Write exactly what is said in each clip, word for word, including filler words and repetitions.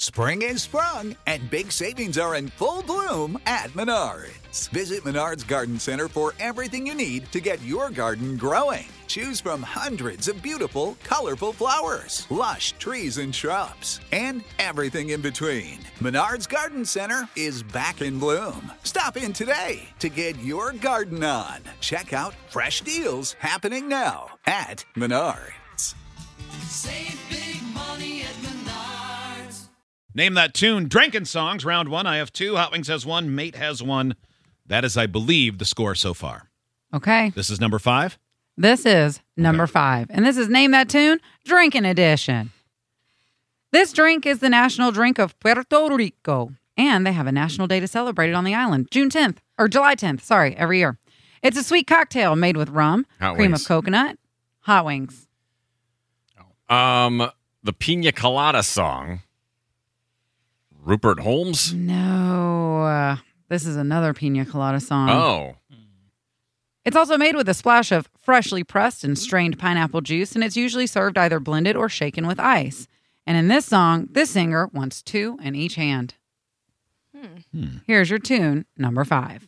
Spring is sprung, and big savings are in full bloom at Menards. Visit Menards Garden Center for everything you need to get your garden growing. Choose from hundreds of beautiful, colorful flowers, lush trees and shrubs, and everything in between. Menards Garden Center is back in bloom. Stop in today to get your garden on. Check out fresh deals happening now at Menards. Save big money at Menards. Name that tune. Drinking songs, round one. I have two. Hot Wings has one. Mate has one. That is, I believe, the score so far. Okay. This is number five? This is number okay. five. And this is Name That Tune, Drinking Edition. This drink is the national drink of Puerto Rico. And they have a national day to celebrate it on the island. June tenth. Or July tenth, sorry, every year. It's a sweet cocktail made with rum, Hot cream wings. of coconut, hot wings. Um, the Pina Colada song. Rupert Holmes? No. Uh, this is another pina colada song. Oh. It's also made with a splash of freshly pressed and strained pineapple juice, and it's usually served either blended or shaken with ice. And in this song, this singer wants two in each hand. Hmm. Here's your tune, number five.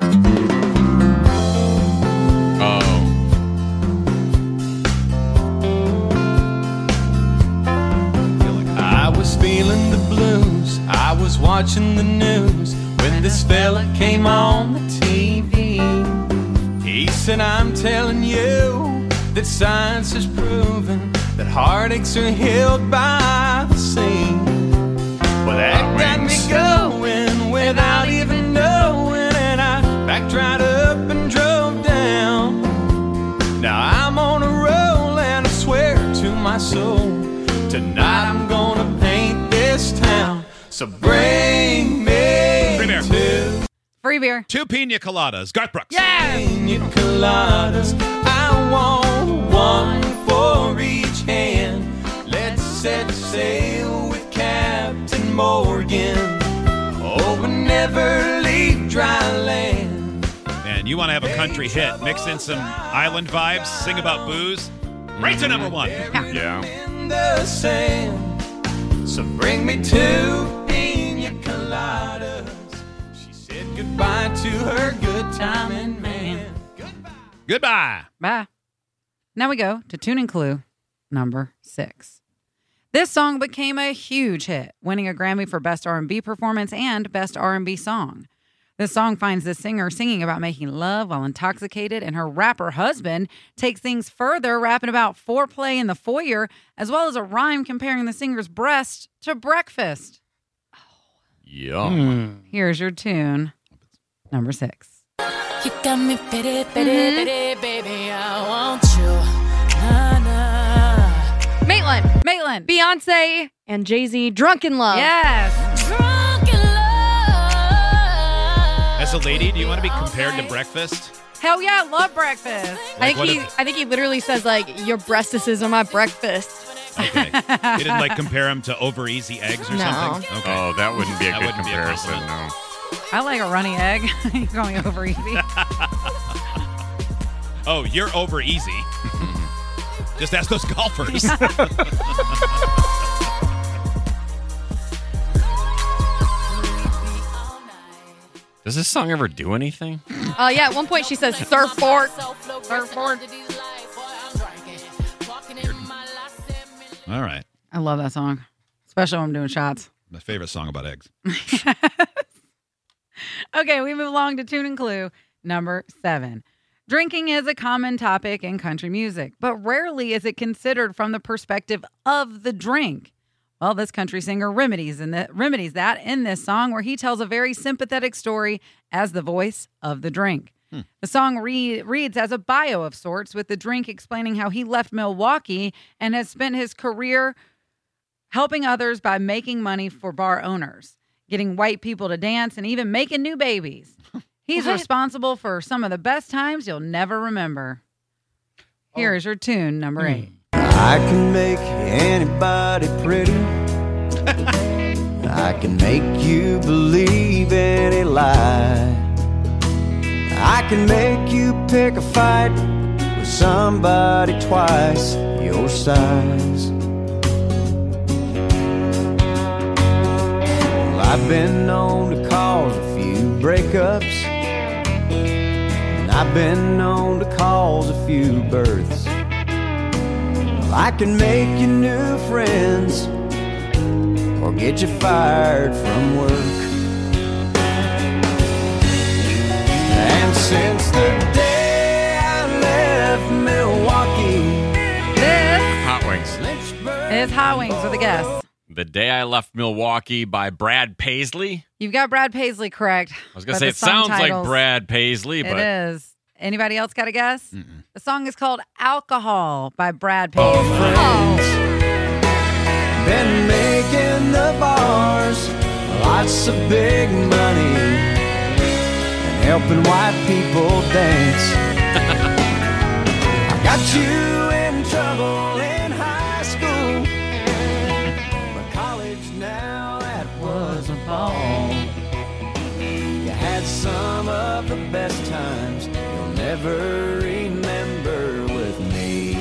Oh. I was feeling the blues. I was watching the news when this fella came on the T V. He said, I'm telling you that science has proven that heartaches are healed by the sea. Well, that got me going without even knowing, and I backed right up and drove down. Now I'm on a roll, and I swear to my soul, tonight I'm gonna paint this town. So bring me Free beer. two Free beer. Two pina coladas. Garth Brooks. pina coladas. I want one for each hand. Let's set sail with Captain Morgan. Oh, but never leave dry land. And you want to have a country hit. Mix in some island vibes. Sing about booze. Right to number one. Yeah. In the sand. So bring me two pina coladas. She said goodbye to her good timing man. Goodbye. Goodbye. Bye. Now we go to Tune and Clue, number six. This song became a huge hit, winning a Grammy for Best R and B Performance and Best R and B Song. This song finds the singer singing about making love while intoxicated, and her rapper husband takes things further, rapping about foreplay in the foyer, as well as a rhyme comparing the singer's breast to breakfast. Yum. Here's your tune, number six. You got me pity, pity, pity, baby, I want you. Nah, nah. Maitland, Maitland. Beyonce, and Jay-Z, Drunken Love. Yes. Drunk in love. As a lady, do you want to be compared to breakfast? Hell yeah, I love breakfast. I Like, think what he, if- I think he literally says like, "Your breastises are my breakfast." Okay. You didn't like compare them to over easy eggs or No. something? Okay. Oh, that wouldn't be a That good wouldn't be a comparison, compliment. no. I like a runny egg. You're going over easy. Oh, you're over easy. Just ask those golfers. Does this song ever do anything? Uh, yeah, at one point she says surfboard. Surfboard. All right. I love that song, especially when I'm doing shots. My favorite song about eggs. Okay, we move along to Tune and Clue, number seven. Drinking is a common topic in country music, but rarely is it considered from the perspective of the drink. Well, this country singer remedies, in the, remedies that in this song where he tells a very sympathetic story as the voice of the drink. Hmm. The song re- reads as a bio of sorts, with the drink explaining how he left Milwaukee and has spent his career helping others by making money for bar owners, getting white people to dance, and even making new babies. He's What? responsible for some of the best times you'll never remember. Here is your tune, number eight. I can make anybody pretty. I can make you believe any lie. I can make you pick a fight with somebody twice your size. I've been known to cause a few breakups, and I've been known to cause a few births. I can make you new friends or get you fired from work. And since the day I left Milwaukee, This Hot Wings. is Hot Wings with a guess. The Day I Left Milwaukee by Brad Paisley. You've got Brad Paisley correct. I was going but to say, the it song sounds titles- like Brad Paisley, It but is. Anybody else got a guess? Mm-mm. The song is called Alcohol by Brad old Paisley. friends, been making the bars lots of big money and helping white people dance. I got you in trouble in high school, but college now that was a ball. You had some of the best times you'll never remember with me.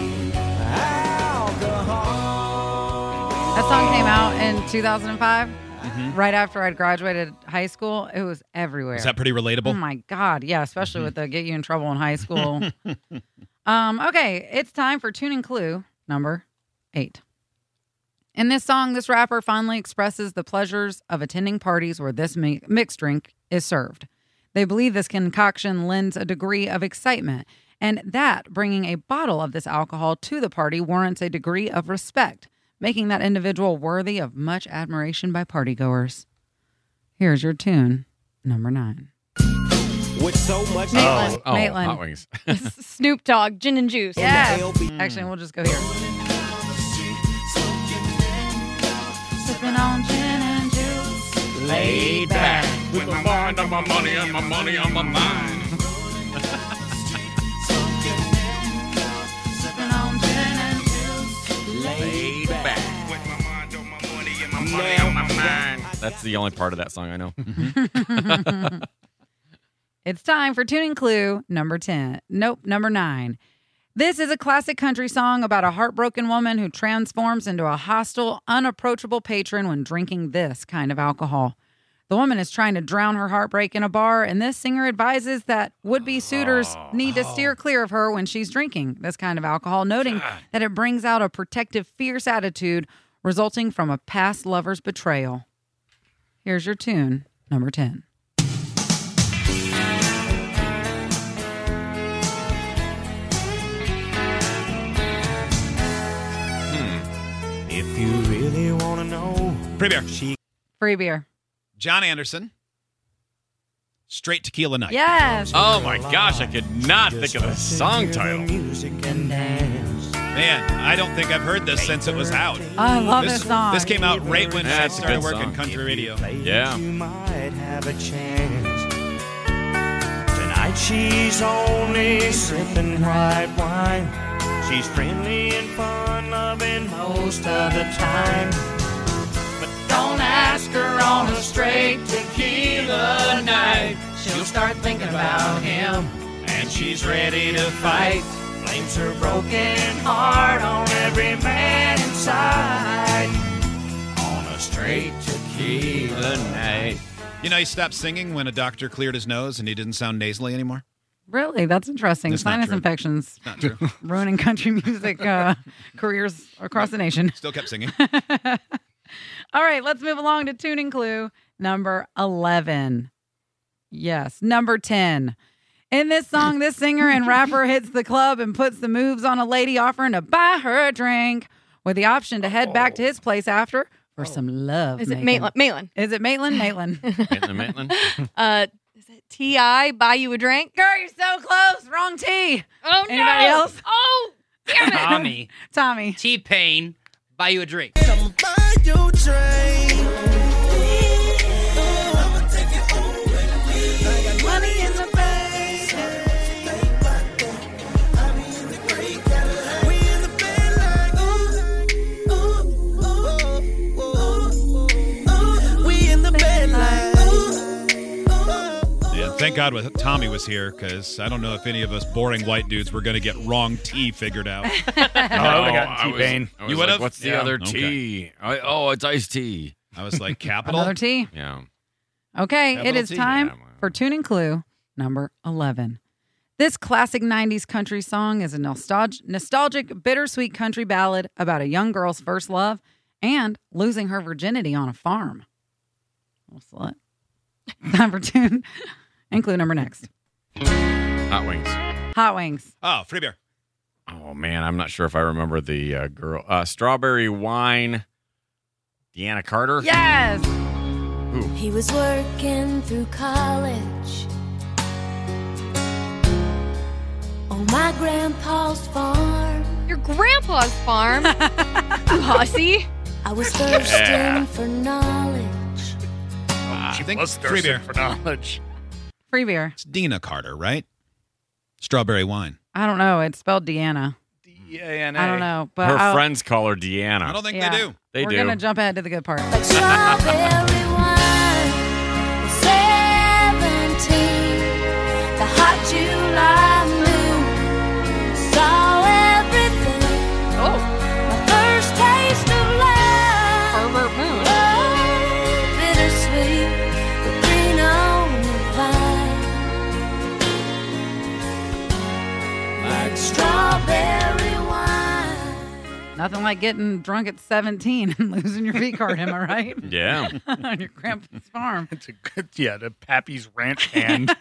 Alcohol. That song came out in two thousand five, Mhm. right after I'd graduated high school. It was everywhere. Is that pretty relatable? Oh my God. Yeah, especially with the get you in trouble in high school. um, okay, it's time for tuning clue number eight. In this song, this rapper finally expresses the pleasures of attending parties where this mi- mixed drink is served. They believe this concoction lends a degree of excitement, and that bringing a bottle of this alcohol to the party warrants a degree of respect, making that individual worthy of much admiration by partygoers. Here's your tune, number nine. With so much Maitland. oh, Maitland. Hot Wings. Snoop Dogg, gin and juice. Yes. Actually, we'll just go here. Sipping on gin and juice. Laid back with my mind on my money and my money on my mind. Sipping on gin and juice. Laid back with my mind on my money and my money on my mind. That's the only part of that song I know. It's time for tuning clue number ten. Nope, number nine. This is a classic country song about a heartbroken woman who transforms into a hostile, unapproachable patron when drinking this kind of alcohol. The woman is trying to drown her heartbreak in a bar, and this singer advises that would-be suitors need to steer clear of her when she's drinking this kind of alcohol, noting that it brings out a protective, fierce attitude resulting from a past lover's betrayal. Here's your tune, number ten. If you really want to know, Free beer. she Free beer. John Anderson. Straight Tequila Night. Yes. Oh my gosh, I could not think of the song title. music and dance. Man, I don't think I've heard this since it was out. I love this, this song. This came out right when I That's a started good working song. country radio. Yeah. You might have a chance. Tonight she's only sipping white wine. She's friendly and fun loving most of the time. But don't ask her on a straight tequila night. She'll start thinking about him, and she's ready to fight. Blames her broken heart on every man inside. On a straight tequila night. You know, he stopped singing when a doctor cleared his nose and he didn't sound nasally anymore. Really? That's interesting. That's not Sinus true. infections Not true. ruining country music uh, careers across the nation. Still kept singing. All right, let's move along to tuning clue number eleven. Yes, number ten. In this song, this singer and rapper hits the club and puts the moves on a lady offering to buy her a drink with the option to head back to his place after for some love. Is it making. Maitland? Maitland. Is it Maitland? Maitland. Maitland, Maitland. Uh, is it T I buy you a drink? Girl, you're so close. Wrong T. Oh, no. Anybody else? Oh, damn it. Tommy, Tommy. T-Pain, buy you a drink. Come buy your drink. Money in the bank. We in the bed like ooh, ooh, ooh, ooh, ooh. We in the bed like ooh, ooh. Yeah, thank God with Tommy was here because I don't know if any of us boring white dudes were going to get wrong T figured out. Oh, I would've gotten I was- T-Pain. I was You like, would've? What's the Yeah, other okay. T? I, oh, it's iced tea. I was like, capital? Another T. Yeah. Okay, Capital it is T. time Yeah, well. for tuning clue number eleven. This classic nineties country song is a nostalg- nostalgic, bittersweet country ballad about a young girl's first love and losing her virginity on a farm. We'll slut. Time for tune and clue number next. Hot Wings. Hot Wings. Oh, free beer. Oh, man, I'm not sure if I remember the uh, girl. Uh, Strawberry Wine. Deanna Carter? Yes! He was working through college on my grandpa's farm. Your grandpa's farm? You hussy. I was thirsting Yeah. for knowledge. I think Was free beer. thirsting for knowledge. Free beer. It's Dina Carter, right? Strawberry wine. I don't know. It's spelled Deanna. D A N A. I don't know. But Her I'll- friends call her Deanna. I don't think yeah. they do. They We're do. going to jump ahead to the good part. Like strawberry wine. seventeen. The hot July moon saw everything. Oh, My first taste of love. pervert moon. Oh, bittersweet, the green on the vine. Like strawberry wine. Nothing like getting drunk at seventeen and losing your V card, am I right? Yeah. On your grandpa's farm. It's a good, yeah, the Pappy's Ranch hand.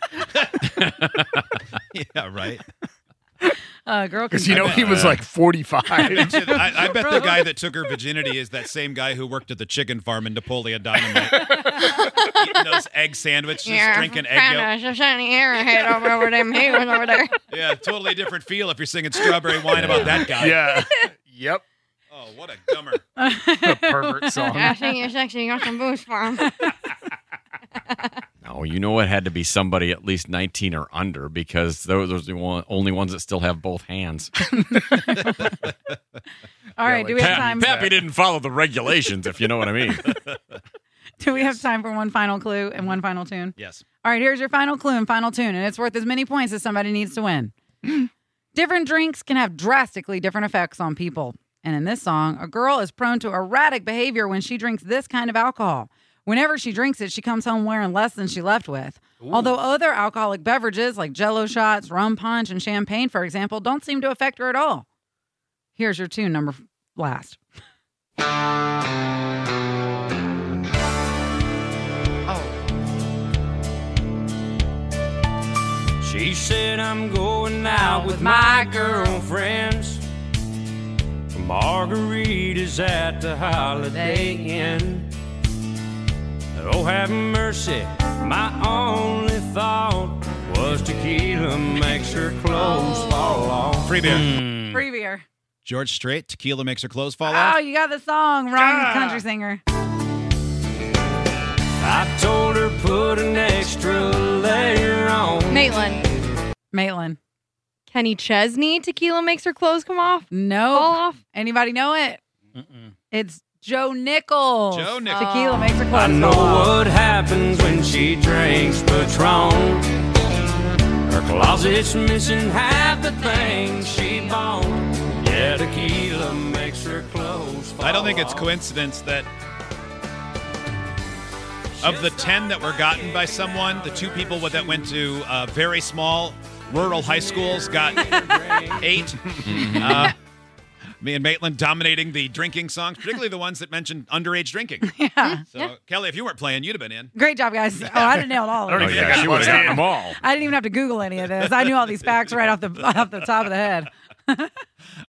Yeah, right. Uh, girl, can Because, you know, he was like forty-five. I, I bet the guy that took her virginity is that same guy who worked at the chicken farm in Napoleon Dynamite. Eating those egg sandwiches, drinking egg yolk. Kind of shiny arrowhead over, over them heels over there. Yeah, totally different feel if you're singing Strawberry Wine about that guy. Yeah. Yep. Oh, what a gummer. A pervert song. I think you're sexy. You got some booze farm. No, you know it had to be somebody at least nineteen or under because those are the one, only ones that still have both hands. All right, do we have time? Pappy didn't follow the regulations, if you know what I mean. Do we have time for one final clue and one final tune? Yes. All right, here's your final clue and final tune, and it's worth as many points as somebody needs to win. Different drinks can have drastically different effects on people. And in this song, a girl is prone to erratic behavior when she drinks this kind of alcohol. Whenever she drinks it, she comes home wearing less than she left with. Ooh. Although other alcoholic beverages like Jell-O shots, rum punch, and champagne, for example, don't seem to affect her at all. Here's your tune number f- last. She said I'm going out with my girlfriends. Margaritas at the Holiday Inn. Oh, have mercy, my only thought was tequila makes her clothes fall off. Free beer. Mm. Free beer. George Strait, Tequila Makes Her Clothes Fall Oh, Off. you got the song. Wrong Ah. country singer. I told her put an extra layer on. Maitland. Maitland. Kenny Chesney. Tequila makes her clothes come off. No. Fall off. Anybody know it? Mm-mm. It's Joe Nichols. Joe Nichols. Tequila makes her I clothes know fall off. what happens when she drinks Patron. Her closet's missing half the things she bought. Yeah, tequila makes her clothes fall I don't think it's off. coincidence that of the ten that were gotten by someone, the two people that went to uh, very small rural high schools got eight. Uh, me and Maitland dominating the drinking songs, particularly the ones that mentioned underage drinking. Yeah. So, Yeah. Kelly, if you weren't playing, you'd have been in. Great job, guys. Oh, I didn't nail all I of don't it. even think I she got would have gotten in. them all. I didn't even have to Google any of this. I knew all these facts right off the off the top of the head.